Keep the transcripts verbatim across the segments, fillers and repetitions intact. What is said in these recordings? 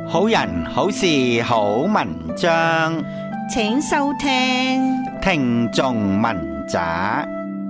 好人好事好文章， 請收聽聽眾文摘。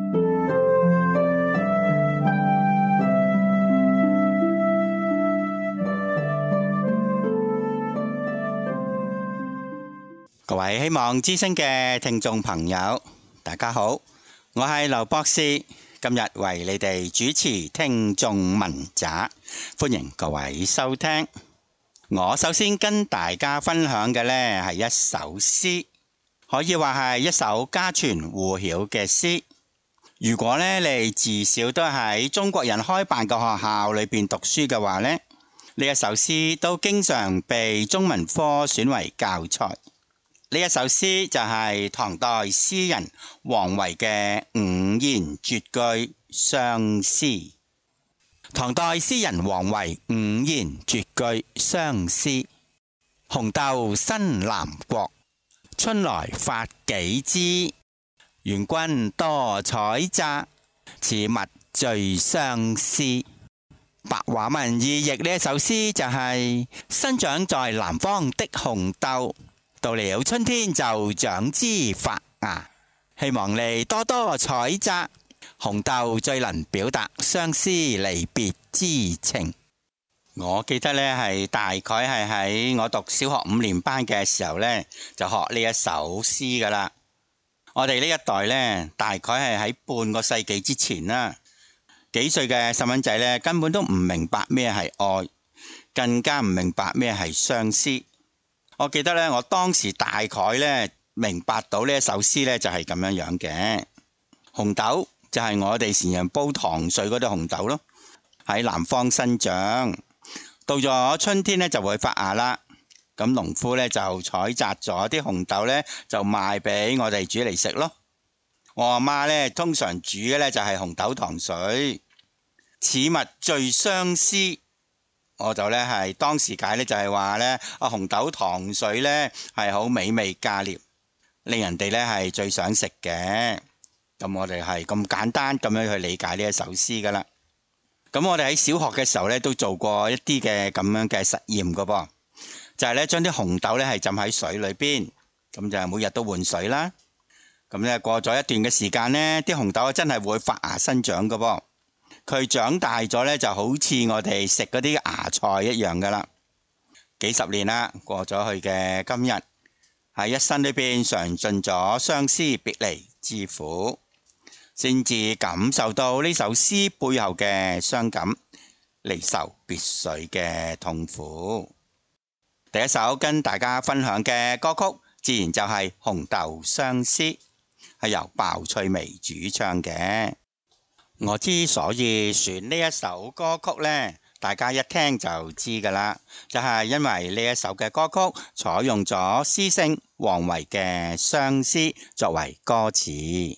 各位希望之聲嘅聽眾朋友，大家好，我係劉博士，今日為你哋主持聽眾文摘，歡迎各位收聽。我首先跟大家分享嘅呢係一首詩，可以話係一首家傳戶曉嘅詩。如果呢你自小都喺中國人開辦嘅學校裏邊讀書嘅話呢，呢一首詩都經常被中文科選為教材。呢一首詩就係唐代詩人王維嘅五言絕句相思。唐代詩人王維五言絕句相思：紅豆生南國，春來發幾枝。願君多採摘，此物最相思。白話文意譯呢一首詩就係、是、生長在南方的紅豆，到了春天就長枝發芽，希望你多多採摘。紅豆最能表達相思離別之情。我記得呢係大概係喺我讀小學五年班嘅時候呢，就學呢一首詩噶啦。我哋呢一代呢，大概係喺半個世紀之前啦，幾歲嘅細蚊仔呢，根本都唔明白咩係愛，更加唔明白咩係相思。我記得呢，我當時大概呢明白到呢一首詩呢，就係咁樣樣嘅。紅豆就係我哋成日煲糖水嗰啲紅豆咯，喺南方生長，到咗春天呢就會發芽啦。咁農夫呢就採摘咗啲紅豆呢，就賣俾我哋煮嚟食咯。我阿媽呢通常煮嘅呢就係紅豆糖水。此物最相思，我就呢係當時解呢就係話呢，啊紅豆糖水呢係好美味佳餚，令人哋呢係最想食嘅。咁我哋係咁簡單咁樣去理解呢一首詩噶啦。咁我哋喺小學嘅時候呢，都做過一啲嘅咁樣嘅實驗噶噃，就係呢將啲紅豆呢係浸喺水裏邊，咁就每日都換水啦。咁呢過咗一段嘅時間呢，啲紅豆真係會發芽生長噶噃。佢長大咗呢，就好似我哋食嗰啲芽菜一樣噶啦。幾十年啦，過咗去嘅今日，喺一生裏邊嘗盡咗相思別離之苦，先至感受到呢首詩背後嘅傷感，離愁別緒嘅痛苦。第一首跟大家分享嘅歌曲，自然就係《紅豆相思》，係由鮑翠薇主唱嘅。我之所以選呢一首歌曲呢，大家一聽就知噶啦，就係因為呢一首嘅歌曲採用咗詩聖王維嘅相思作為歌詞。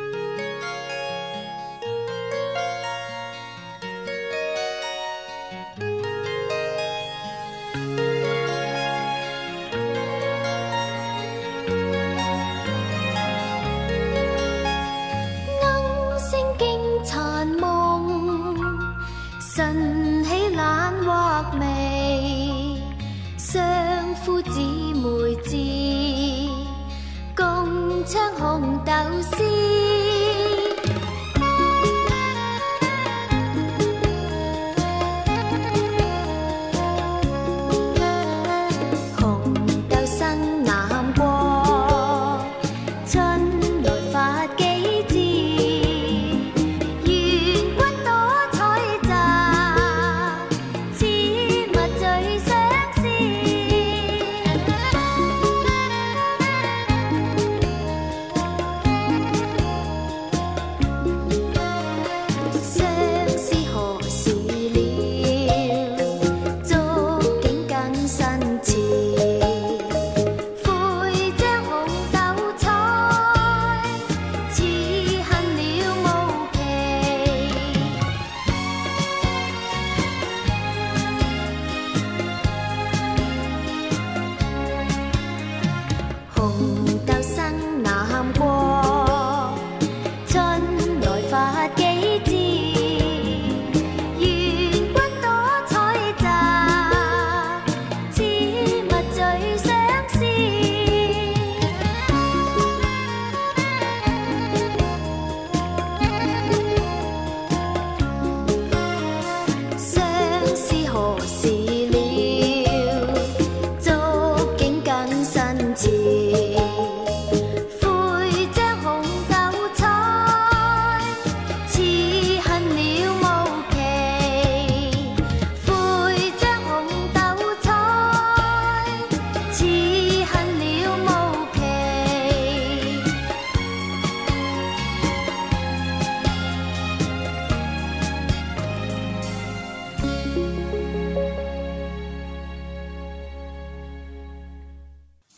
晨起懶畫眉，相夫姊妹志，共唱紅豆詩。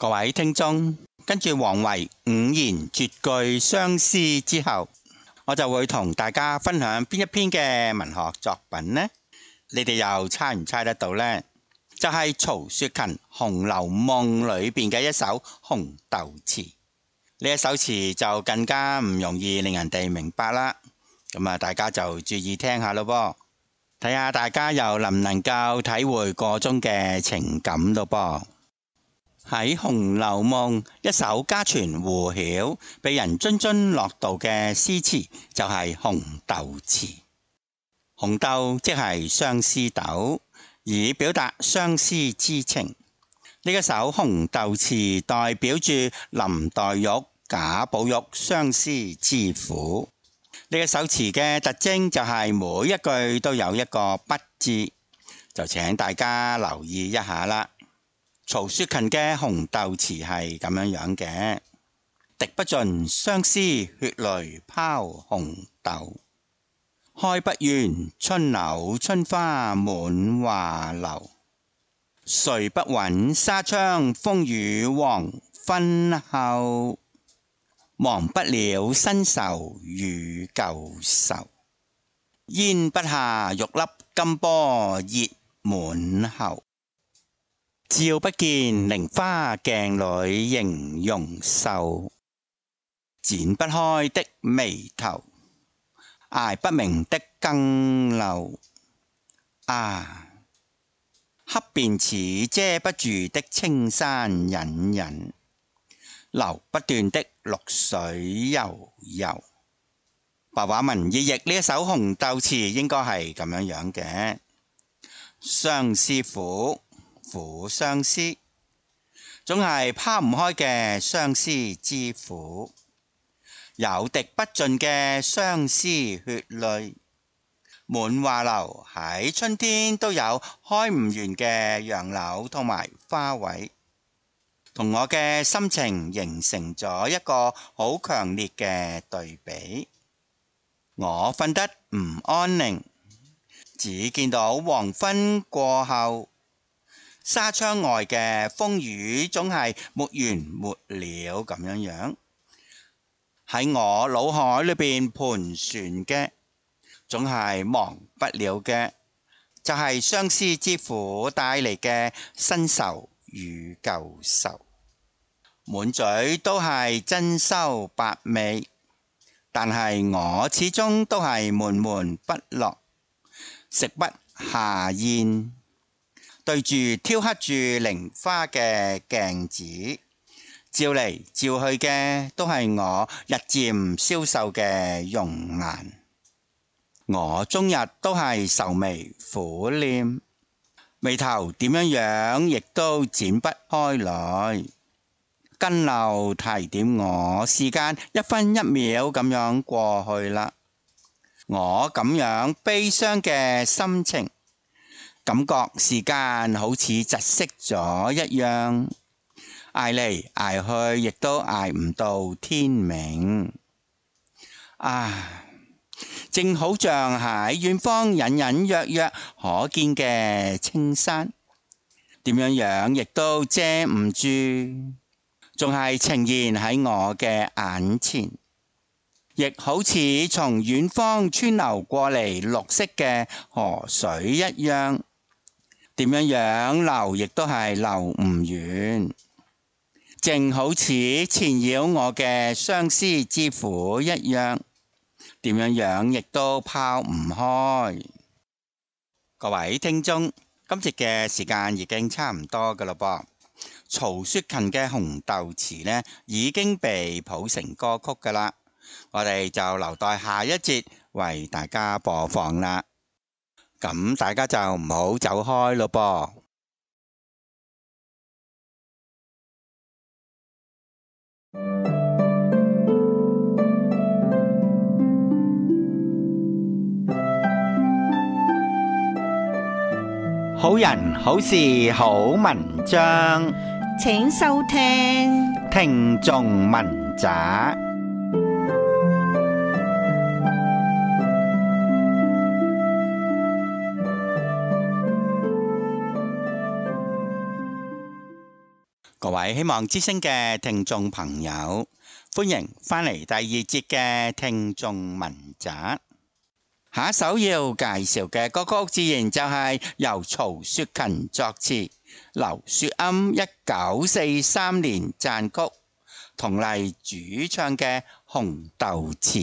各位聽眾，跟住王維五言絕句相思之後，我就會同大家分享邊一篇嘅文學作品呢？你哋又猜唔猜得到呢？就係曹雪芹《紅樓夢》裏邊嘅一首紅豆詞。呢一首詞就更加唔容易令人哋明白啦。咁啊，大家就注意聽下咯噃，睇下大家又能唔能夠體會個中嘅情感咯噃。喺《紅樓夢》一首家傳戶曉、被人津津樂道嘅詩詞，就係紅豆詞。紅豆即係相思豆，以表達相思之情。呢一首紅豆詞代表住林黛玉、賈寶玉相思之苦。呢一首詞嘅特徵就係每一句都有一個不字，就請大家留意一下啦。曹雪芹嘅紅豆詞係咁樣樣嘅：滴不盡相思血淚拋紅豆，開不完春柳春花滿畫樓，睡不穩紗窗風雨黃昏後，忘不了新愁與舊愁，咽不下玉粒金波熱滿喉，照不見菱花鏡裏形容瘦，展不開的眉頭，捱不明的更漏。啊，恰便似遮不住的青山隱隱，流不斷的綠水悠悠。白話文意譯呢一首紅豆詞應該係咁樣樣嘅：相思苦，苦相思，總係拋唔開嘅相思之苦，有滴不盡嘅相思血淚，滿畫樓喺春天都有開唔完嘅楊柳同埋花卉，同我嘅心情形成咗一個好強烈嘅對比。我瞓得唔安寧，只見到黃昏過後，紗窗外嘅風雨總係沒完沒了咁樣樣，喺我腦海裏邊盤旋嘅，總係忘不了嘅，就係相思之苦帶嚟嘅新愁與舊愁，滿嘴都係珍饈百味，但係我始終都係悶悶不樂，食不下咽。對住雕刻住菱花嘅鏡子，照嚟照去嘅都係我日漸消瘦嘅容顏。我終日都係愁眉苦臉，眉頭點樣樣亦都展不開來。更漏提點我，時間一分一秒咁樣過去啦。我咁樣悲傷嘅心情，感覺時間好似窒息咗一樣，捱嚟捱去亦都捱唔到天明。啊，正好像喺遠方隱隱約約可見嘅青山，點樣樣亦都遮唔住，仲係呈現喺我嘅眼前，亦好似從遠方穿流過嚟綠色嘅河水一樣，點樣樣流亦都係流唔完，正好似纏繞我嘅相思之苦一樣，點樣樣亦都拋唔開。各位聽眾，今節嘅時間已經差唔多㗎喇噃。曹雪芹嘅紅豆詞呢已經被譜成歌曲㗎喇，我哋就留待下一節為大家播放啦。咁大家就唔好走開咯噃。好人好事好文章， 請收聽聽眾文摘。 各位希望之聲嘅聽眾朋友，歡迎返嚟第二節嘅聽眾文摘。下一首要介紹嘅歌曲，自然就係由曹雪芹作詞，劉雪庵一九四三年撰曲，佟麗主唱嘅《紅豆詞》。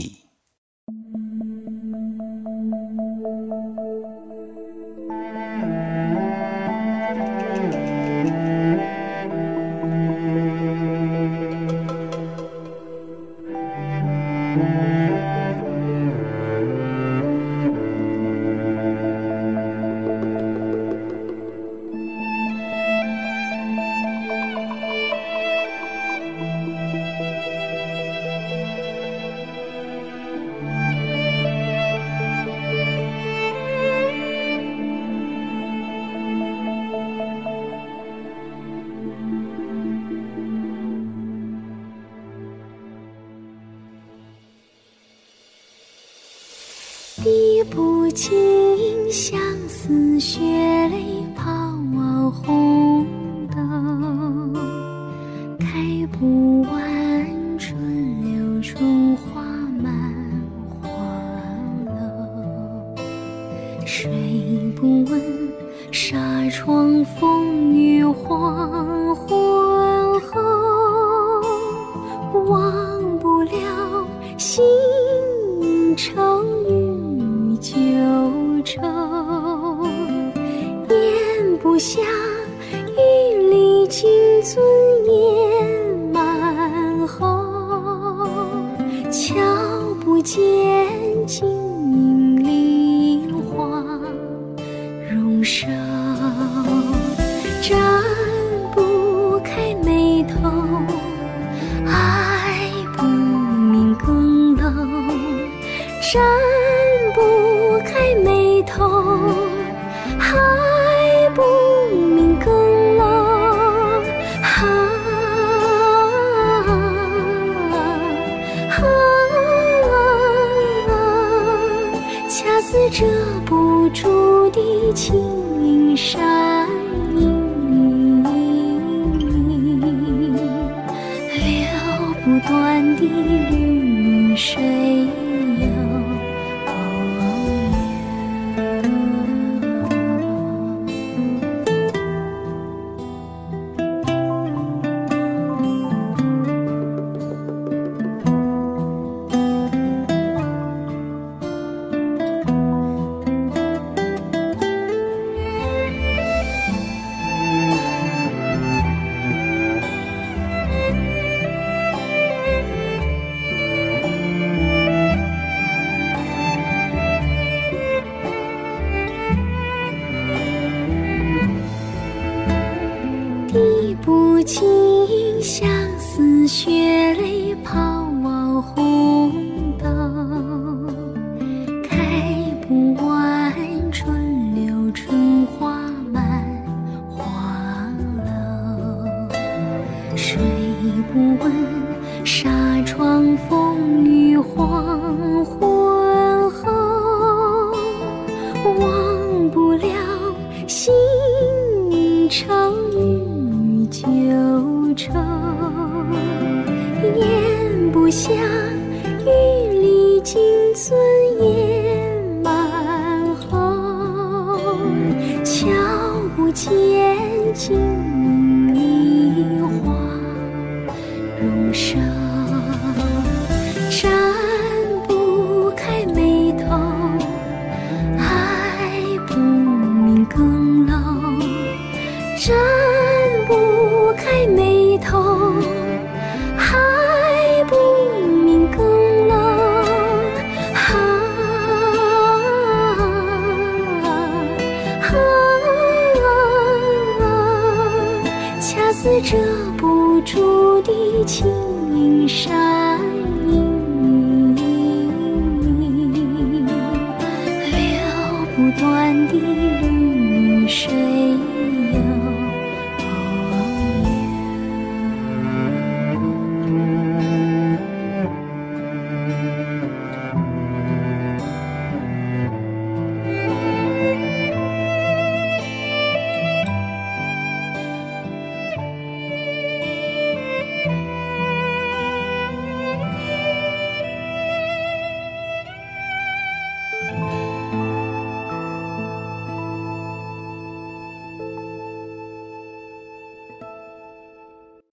滴不尽相思血泪抛红豆，开不完春柳春花满花楼，睡不稳纱窗风雨黄昏后，忘不了心愁与旧愁，咽不下玉里金樽咽满喉，瞧不见金银梨花容瘦，展不开眉头，爱不明更漏，展不开眉头，爱不明更漏，啊啊啊，恰似遮不住的青山隐隐，流不断的绿水不尽相思血泪抛红豆，开不完春柳春花满花楼，睡不稳纱窗风雨黄昏后，忘不了心愁与旧愁，咽不下玉里金樽咽满喉，瞧不见金银梨花容瘦，展不开眉头，爱不明更漏，展不开眉头，爱不明更漏，啊啊啊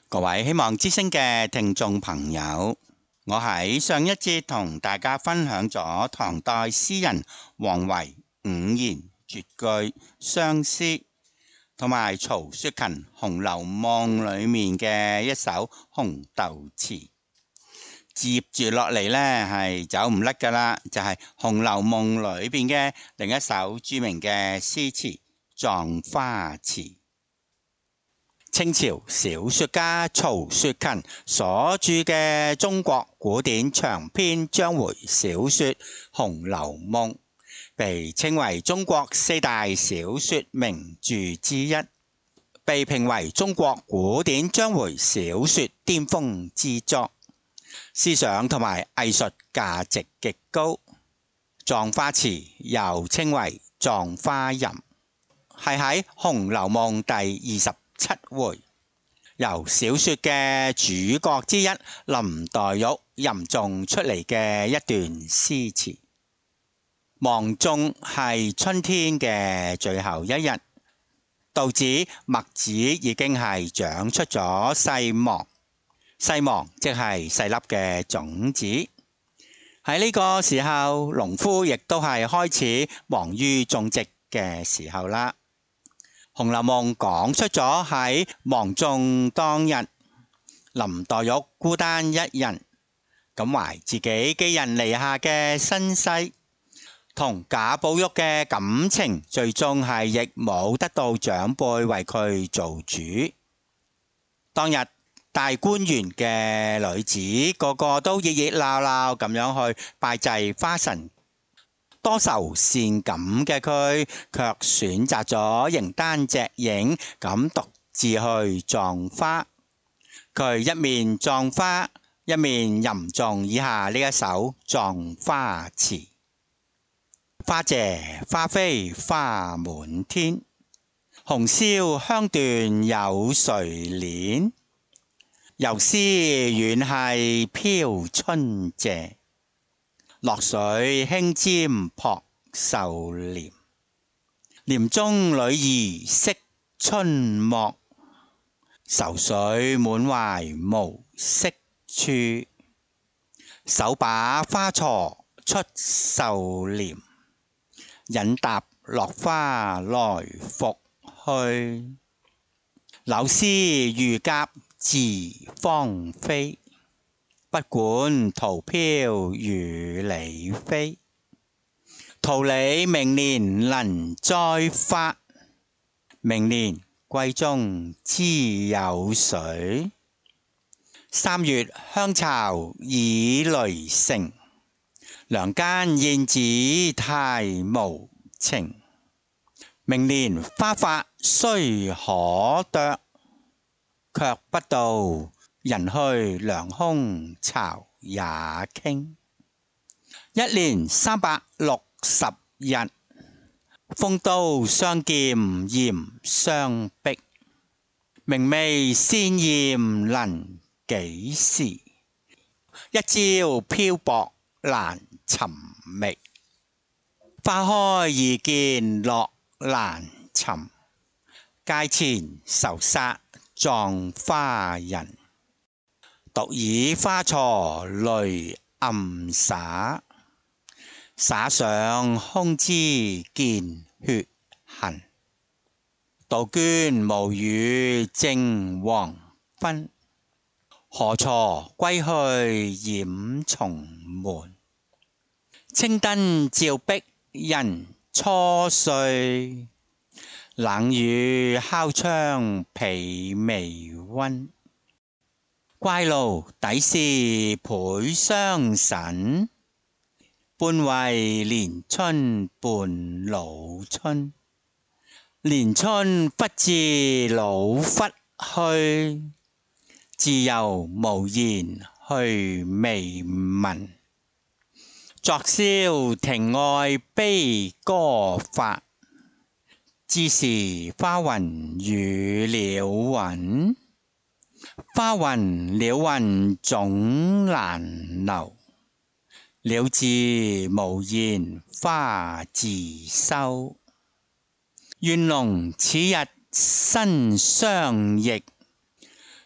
各位希望之聲嘅聽眾朋友，我喺上一節同大家分享咗唐代詩人王維五言絕句相思，同埋曹雪芹《紅樓夢》裏面嘅一首紅豆詞。接住落嚟呢係走唔甩噶啦，就係《紅樓夢》裏邊嘅另一首著名嘅詩詞《葬花詞》。清朝小說家曹雪芹所著嘅中國古典長篇章回小說《紅樓夢》，被稱為中國四大小說名著之一，被評為中國古典章回小說巔峰之作，思想同埋藝術價值極高。葬花詞又稱為葬花吟，係喺《紅樓夢》第二十七回，由小說嘅主角之一林黛玉吟誦出嚟嘅一段詩詞。芒種係春天嘅最後一日，道指麥子已經係長出咗細芒，細芒即係細粒嘅種子。喺呢個時候，農夫亦都係開始忙於種植嘅時候啦。《紅樓夢》講出咗喺芒種當日，林黛玉孤單一人，感懷自己寄人籬下嘅身世，同賈寶玉嘅感情最終係亦冇得到長輩為佢做主。當日大觀園嘅女子個個都熱熱鬧鬧咁樣去拜祭花神，多愁善感嘅佢卻選擇咗形單隻影咁獨自去葬花。佢一面葬花，一面吟誦以下呢一首葬花詞：花謝花飛花滿天，紅消香斷有誰憐？遊絲遠係飄春謝，落水輕沾撲繡簾。簾中女兒惜春幕，愁緒滿懷無息處。手把花鋤出繡簾，引踏落花來復去。柳絲如夾自芳菲，不管桃飄與李飛。桃李明年能栽花，明年閨中知有誰？三月香巢已雷成，梁間燕子太無情。明年花發雖可啄，卻不到人去涼空巢也傾。一年三百六十日，風刀相劍嚴相逼。明媚鮮艷能幾時？一朝漂泊難尋覓。花開易見落難尋，街前愁殺葬花人。獨倚花鋤淚暗灑，灑上空枝見血痕。杜鵑無語正黃昏，何鋤歸去掩重門。青燈照壁人初睡，冷雨敲窗被微溫。歸路底是倍傷神，半為連春半老春。連春忽至老忽去，自由無言去未聞。昨宵庭外悲歌發，知是花雲與鳥雲。花雲鳥雲總難留，鳥自無言花自收。願龍此日身相憶，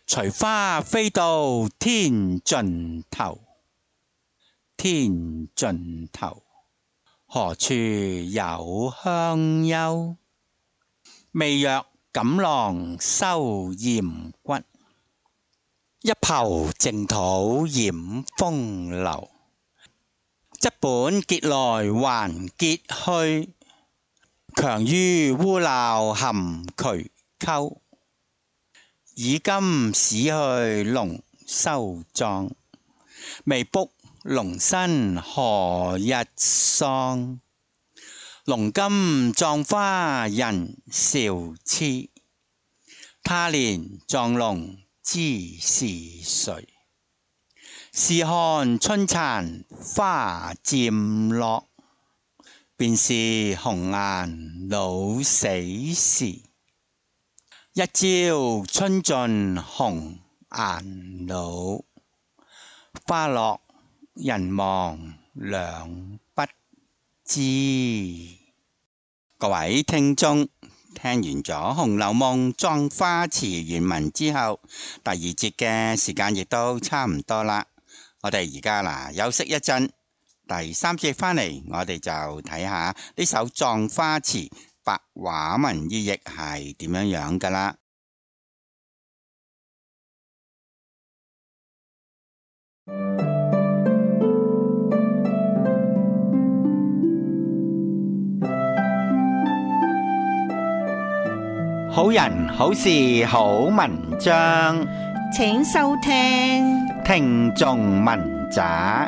隨花飛到天盡頭，天盡頭，何處有香幽？未若錦囊收艷骨，一抔淨土掩風流。質本潔來還潔去，強於烏鬧含渠溝。以今使去龍收葬，未卜龍身何日喪？龍今葬花人笑痴，他年葬龍知是誰？試看春殘花漸落，便是紅顏老死時。一朝春盡紅顏老，花落人亡兩不知。各位聽眾，聽完咗《紅樓夢》葬花詞原文之後，第二節嘅時間亦都差唔多啦。我哋而家嗱休息一陣，第三節返嚟，我哋就睇下呢首葬花詞白話文意譯係點樣樣噶啦。好人好事好文章， 請收聽聽眾文摘。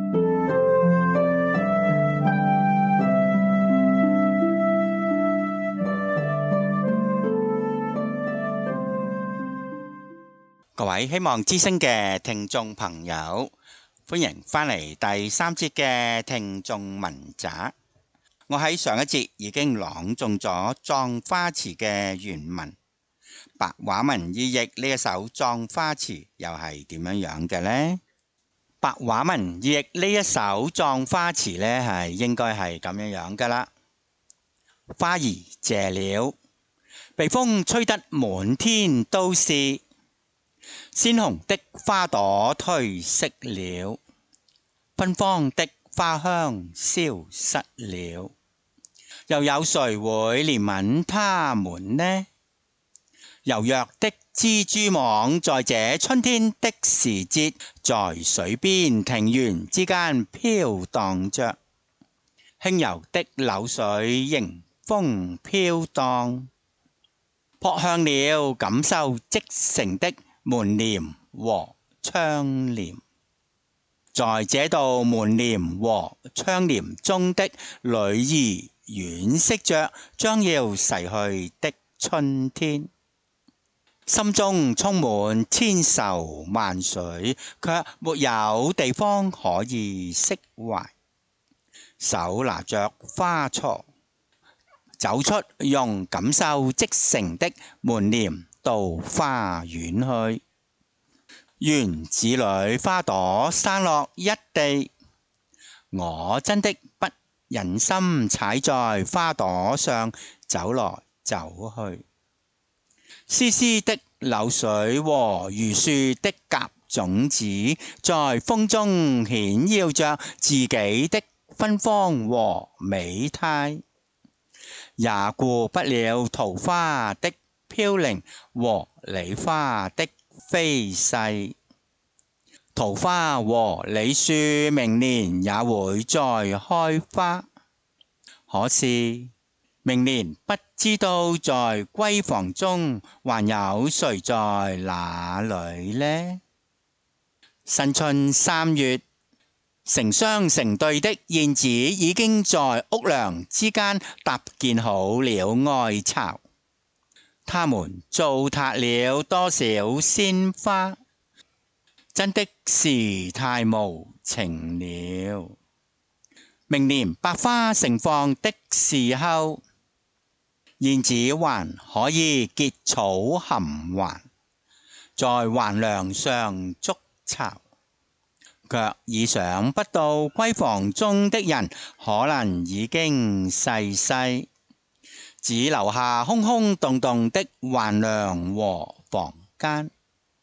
各位希望之聲嘅聽眾朋友，歡迎返嚟第三節嘅聽眾文摘。我喺上一節已經朗誦咗葬花詞嘅原文，白話文意譯呢一首葬花詞又係點樣樣嘅呢？白話文意譯呢一首葬花詞呢，係應該係咁樣樣噶啦。花兒謝了，被風吹得滿天都是，鮮紅的花朵褪色了，芬芳的花香消失了。又有誰會憐憫他們呢？柔弱的蜘蛛網在這春天的時節，在水邊庭園之間飄蕩着，輕柔的流水迎風飄蕩，撲向了錦繡織成的門簾和窗簾。在這道門簾和窗簾中的女兒，惋惜着將要逝去的春天，心中充滿千愁萬緒，卻沒有地方可以釋懷。手拿着花鋤，走出用錦繡織成的門簾，到花園去。園子裏花朵散落一地，我真的不忍心踩在花朵上走來走去。絲絲的流水和如樹的夾種子，在風中顯耀着自己的芬芳和美態，也顧不了桃花的飄零和梨花的飛逝。桃花和梨樹明年也會再開花，可是明年不知道在閨房中還有誰在那裏呢？新春三月，成雙成對的燕子已經在屋梁之間搭建好了愛巢，他們糟蹋了多少鮮花，真的是太無情了。明年百花盛放的時候，燕子還可以結草含環，在橫梁上築巢，卻意想不到閨房中的人可能已經逝世，只留下空空洞洞的橫梁和房間。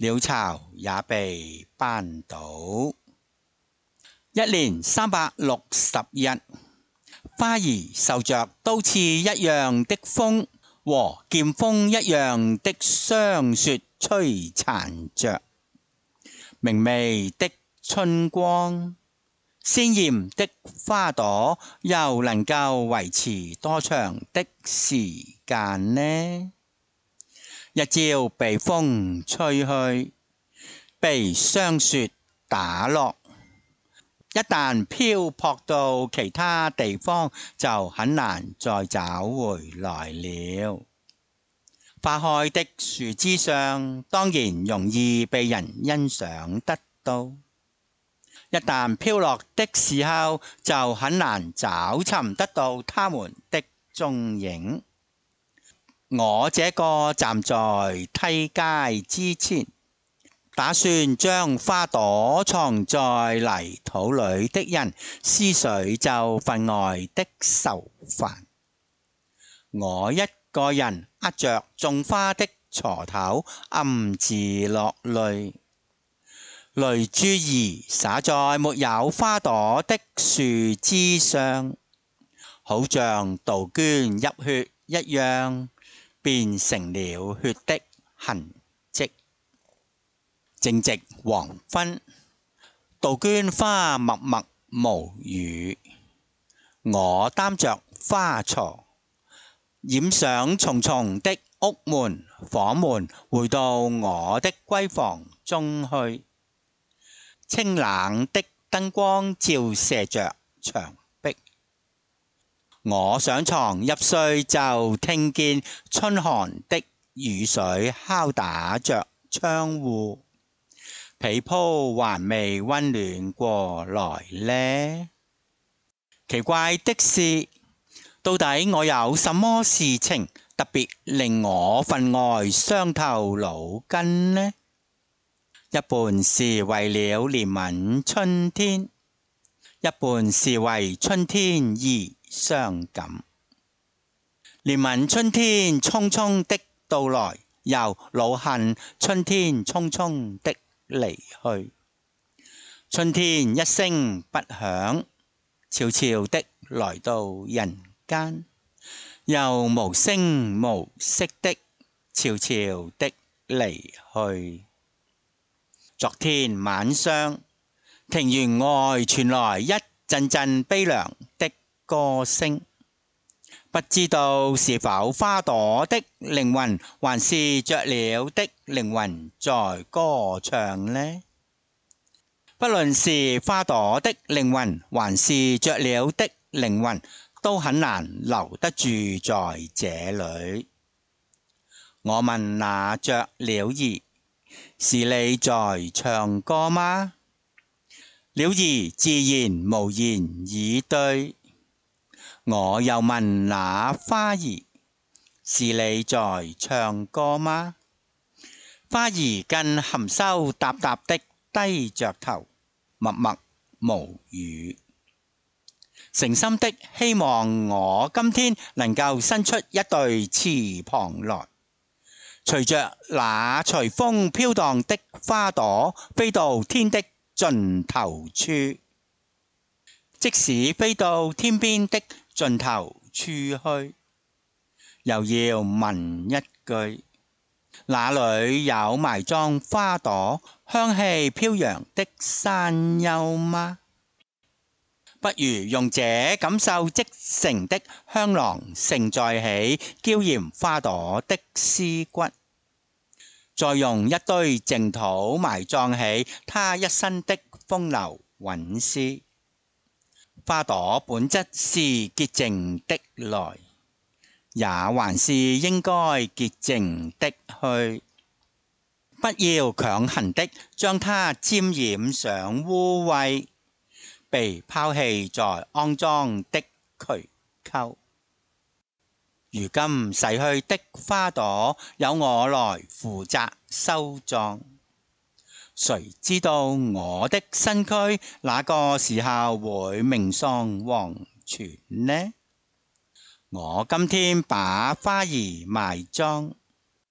鳥巢也被扳倒。一年三百六十日，花兒受着刀刺一樣的風和劍鋒一樣的霜雪摧殘着。明媚的春光，鮮豔的花朵，又能夠維持多長的時間呢？一朝被風吹去，被霜雪打落，一旦漂泊到其他地方，就很難再找回來了。花開的樹枝上，當然容易被人欣賞得到，一旦飄落的時候，就很難找尋得到它們的蹤影。我這個站在梯階之前，打算將花朵藏在泥土裏的人，思緒就分外的愁煩。我一個人握着種花的鋤頭，暗自落淚，淚珠兒灑在沒有花朵的樹枝上，好像杜鵑泣血一樣，變成了血的痕跡。正值黃昏，杜鵑花默默無語。我擔着花鋤，染上重重的屋門房門，回到我的閨房中去。清冷的燈光照射着牆壁，我上床入睡，就聽見春寒的雨水敲打着窗戶，被鋪還未溫暖過來呢。奇怪的是，到底我有什麼事情特別令我分外傷透腦筋呢？一半是為了憐憫春天，一半是為春天而傷感。憐憫春天匆匆的到來，又惱恨春天匆匆的離去。春天一聲不響，悄悄的來到人間，又無聲無息的悄悄的離去。昨天晚上，庭園外傳來一陣陣悲涼的歌聲，不知道是否花朵的靈魂，還是雀鳥的靈魂在歌唱呢？不論是花朵的靈魂，還是雀鳥的靈魂，都很難留得住在這裏。我問那雀鳥兒，是你在唱歌嗎？鳥兒自然無言以對。我又問那花兒，是你在唱歌嗎？花兒更含羞答答的低着頭，默默無語，誠心的希望我今天能夠伸出一對翅膀來，隨着那隨風飄蕩的花朵飛到天的盡頭處。即使飛到天邊的盡頭處去，又要問一句，那裏有埋葬花朵香氣飄揚的山丘嗎？不如用這感受即成的香囊盛載起嬌艷花朵的屍骨，再用一堆淨土埋葬起它一身的風流韻事。花朵本質是潔淨的來，也還是應該潔淨的去，不要強行的將它沾染上污穢，被拋棄在骯髒的渠溝。如今逝去的花朵，由我來負責收葬。誰知道我的身軀那個時候會命喪黃泉呢？我今天把花兒埋葬，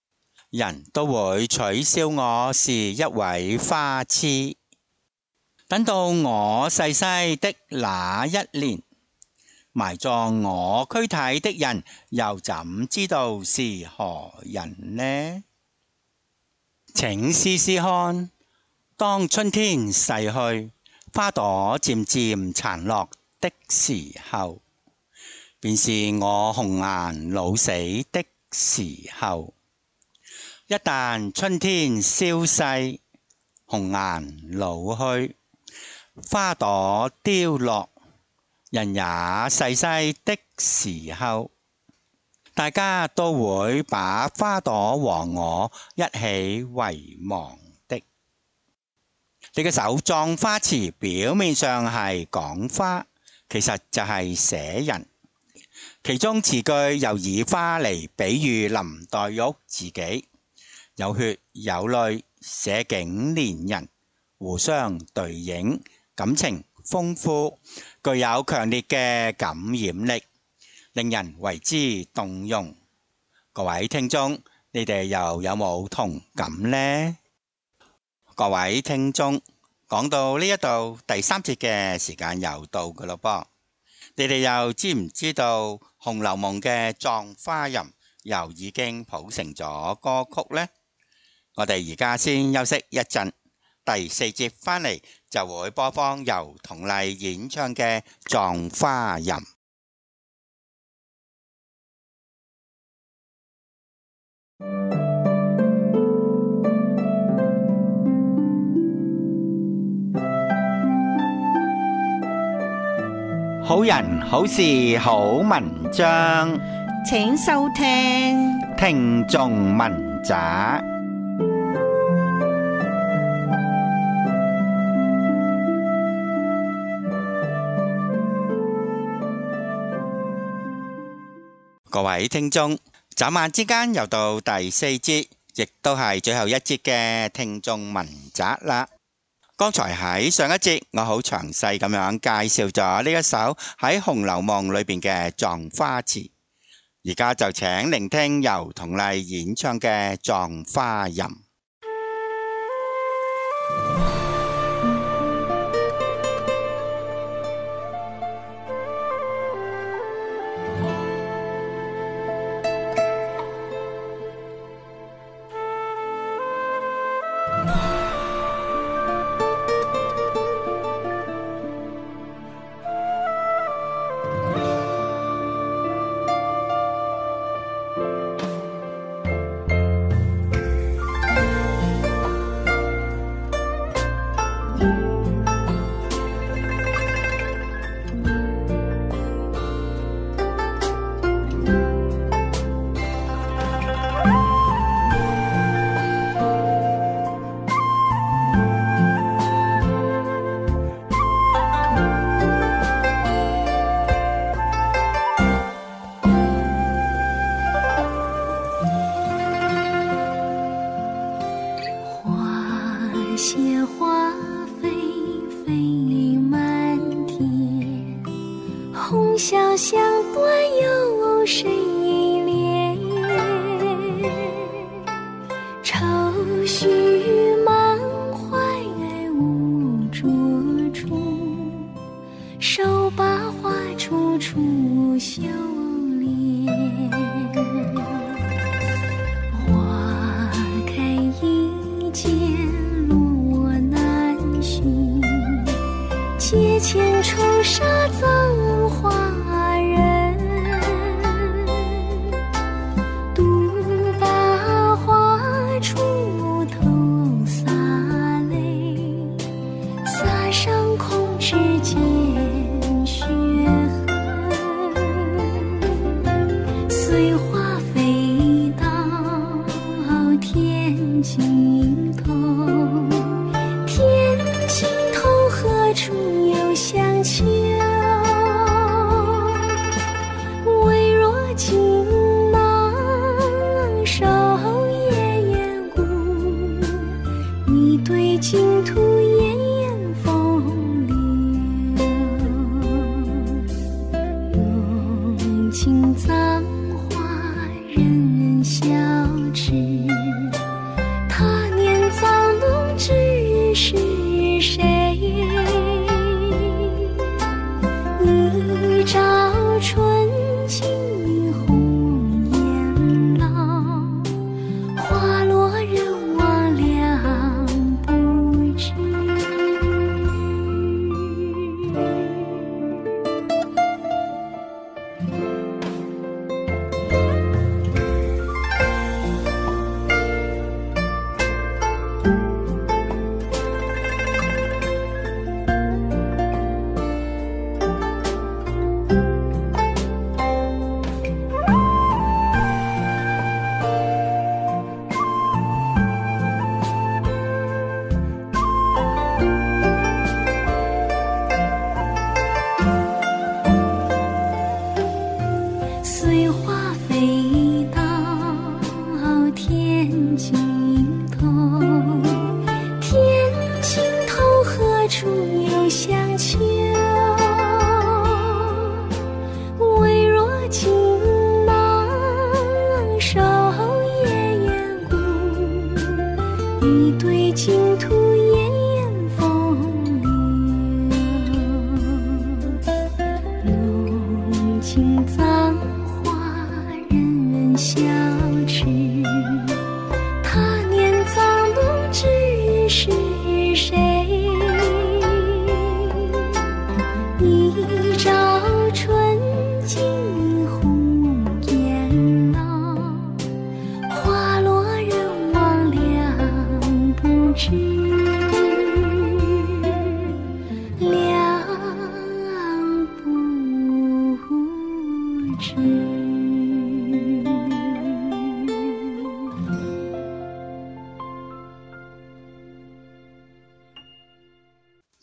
人都會取笑我是一位花痴。等到我逝世的那一年，埋葬我軀體的人又怎知道是何人呢？請試試看，當春天逝去，花朵漸漸殘落的時候，便是我紅顏老死的時候。一旦春天消逝，紅顏老去，花朵凋落，人也逝世的時候，大家都會把花朵和我一起遺忘的。你嘅首葬花詞表面上係講花，其實就係寫人。其中詞句又以花嚟比喻林黛玉自己，有血有淚，寫景連人，互相對應，感情豐富，具有強烈嘅感染力，令人為之動容。各位聽眾，你哋又有冇同感呢？各位聽眾，講到呢一度，第三節嘅時間又到㗎喇噃。你哋又知唔知道《紅樓夢》嘅葬花吟又已經譜成咗歌曲呢？我哋而家先休息一陣，第四節返嚟就會播放由佟麗演唱嘅《葬花吟》。好人好事好文章， 請收聽聽眾文摘。各位聽眾，眨眼之間又到第四節，亦都係最後一節嘅聽眾文摘啦。剛才喺上一節，我好詳細咁樣介紹咗呢一首喺《紅樓夢》裏邊嘅葬花詞，而家就請聆聽由佟麗演唱嘅《葬花吟》。 谢花飞飞满天，红绡香断有谁怜？愁绪满怀无着处，手把花处处修炼。花开一见阶前愁纱赠花人，独把花出头洒泪，洒上空指间血痕。随花飞到天尽头，天尽头何处有香丘？唯若锦囊守夜燕孤，一对净土烟烟风流。用尽葬花人人笑痴。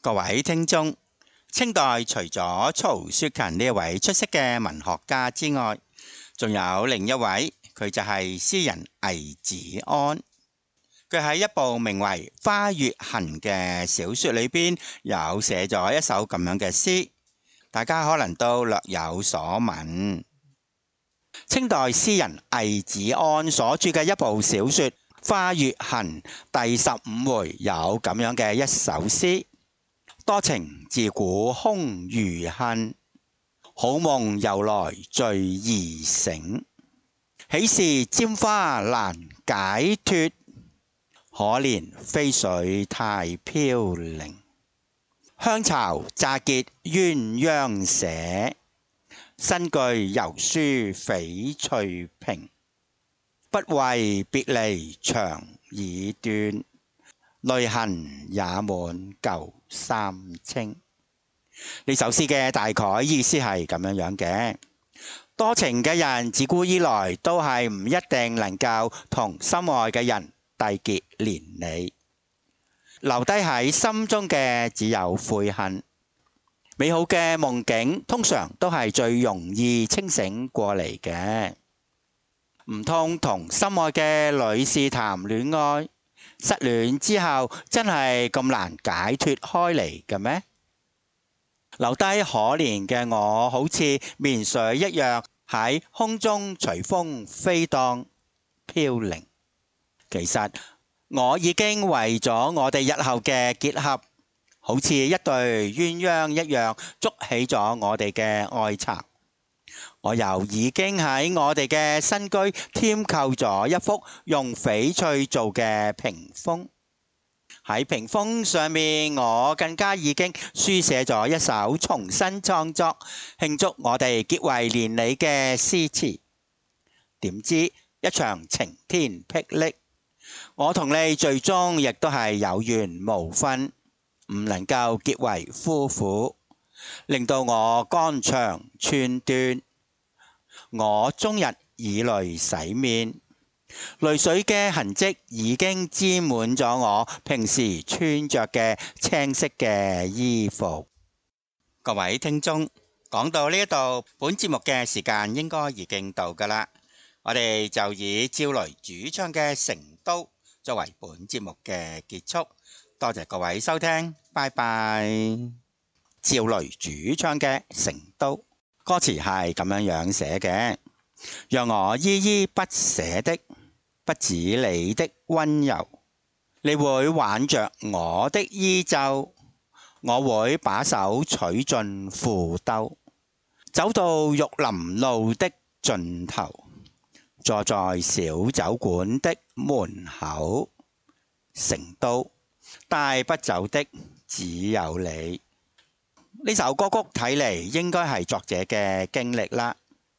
各位聽眾，清代除咗曹雪芹呢位出色嘅文學家之外，仲有另一位，佢就係詩人魏子安。佢喺一部名為《花月痕》嘅小說裏邊，有寫咗一首咁樣嘅詩，大家可能都略有所聞。清代詩人魏子安所著嘅一部小說《花月痕》第十五回有咁樣嘅一首詩：多情自古空餘恨，好夢又來最易醒。喜事拈花難解脫，可憐飛水太飄零。香巢乍結鴛鴦社，新句猶書翡翠屏。不為別離長已斷，淚痕也滿舊衫青。呢首詩嘅大概意思係咁樣樣嘅。多情嘅人自古以來都係唔一定能夠同心愛嘅人締結連理，留低喺心中嘅只有悔恨。美好嘅夢境通常都係最容易清醒過嚟嘅。唔通同心愛嘅女士談戀愛，失戀之後真係咁難解脫開嚟嘅咩？留低可憐嘅我，好似棉絮一樣喺空中隨風飛蕩飄零。其實我已經為咗我哋日後嘅結合，好似一對鴛鴦一樣築起咗我哋嘅愛巢。我又已經喺我哋嘅新居添購咗一幅用翡翠做嘅屏風。喺屏風上面，我更加已經書寫咗一首重新創作慶祝我哋結為連理嘅詩詞。點知一場晴天霹靂，我同你最終亦都係有緣無分，唔能夠結為夫婦，令到我肝腸寸斷。我終日以淚洗面，淚水嘅痕跡已經沾滿咗我平時穿着嘅青色嘅衣服。各位聽眾，講到呢一度，本節目嘅時間應該已經到㗎喇，我哋就以趙雷主唱嘅《成都》作為本節目嘅結束。多謝各位收聽，拜拜。趙雷主唱嘅《成都》。歌詞係咁樣樣寫嘅，讓我依依不捨的，不止你的溫柔，你會挽着我的衣袖，我會把手取進褲兜，走到玉林路的盡頭，坐在小酒館的門口。成都，帶不走的只有你。呢首歌曲睇嚟應該係作者嘅經歷啦。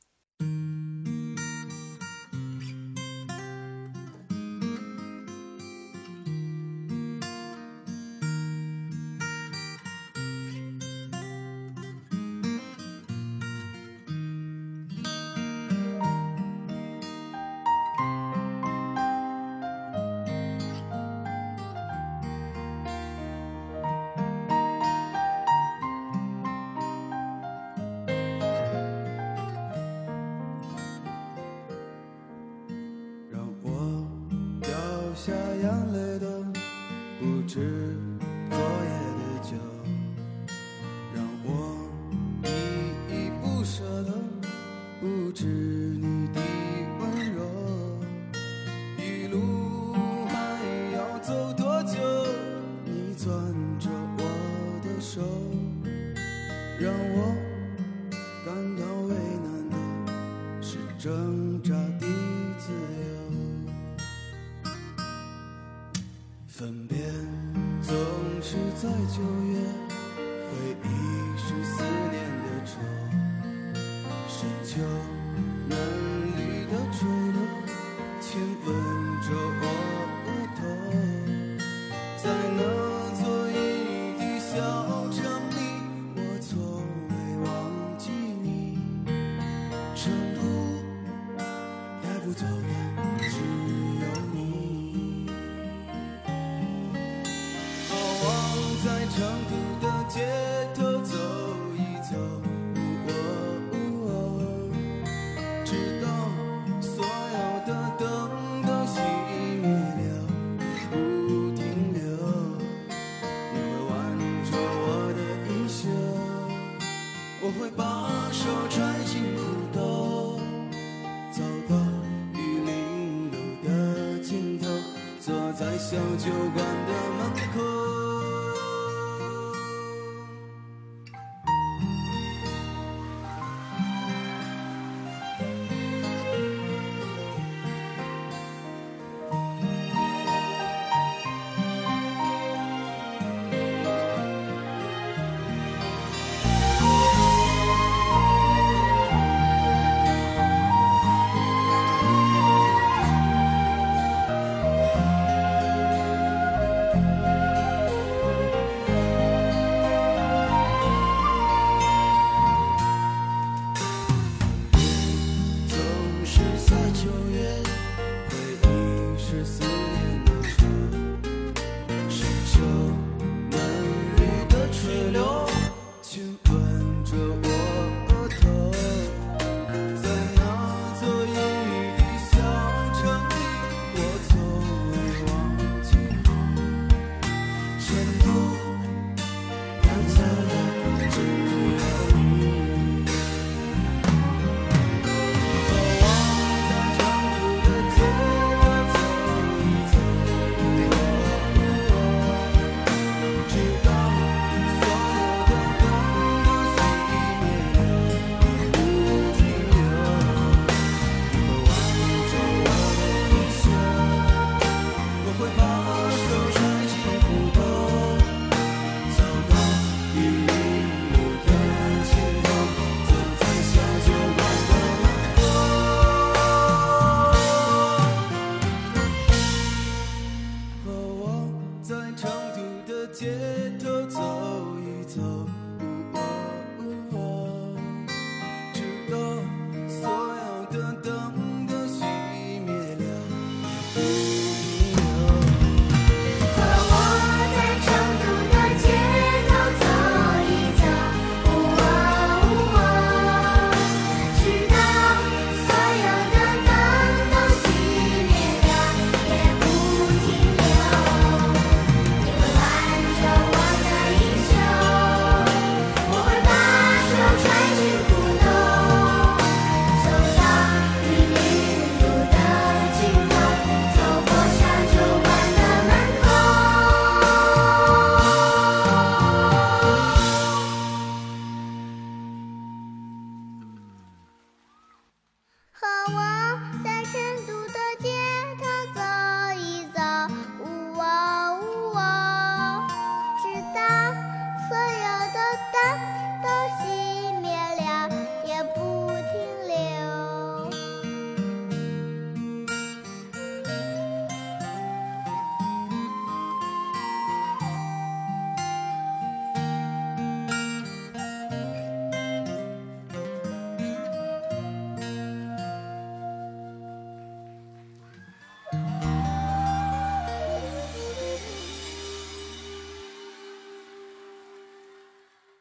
下眼泪的不止昨夜的酒，让我依依不舍的不止你的温柔。一路还要走多久？你攥着我的手，让我感到为难的是挣扎的自由。分别总是在九月，回忆是思念的愁，深秋嫩绿的垂柳亲吻着我额头，在那座异地小城里，我从未忘记你。成都带不走的只有你。在成都我会把手揣进裤兜，走到玉林路的尽头，坐在小酒馆的门口。亲吻着我。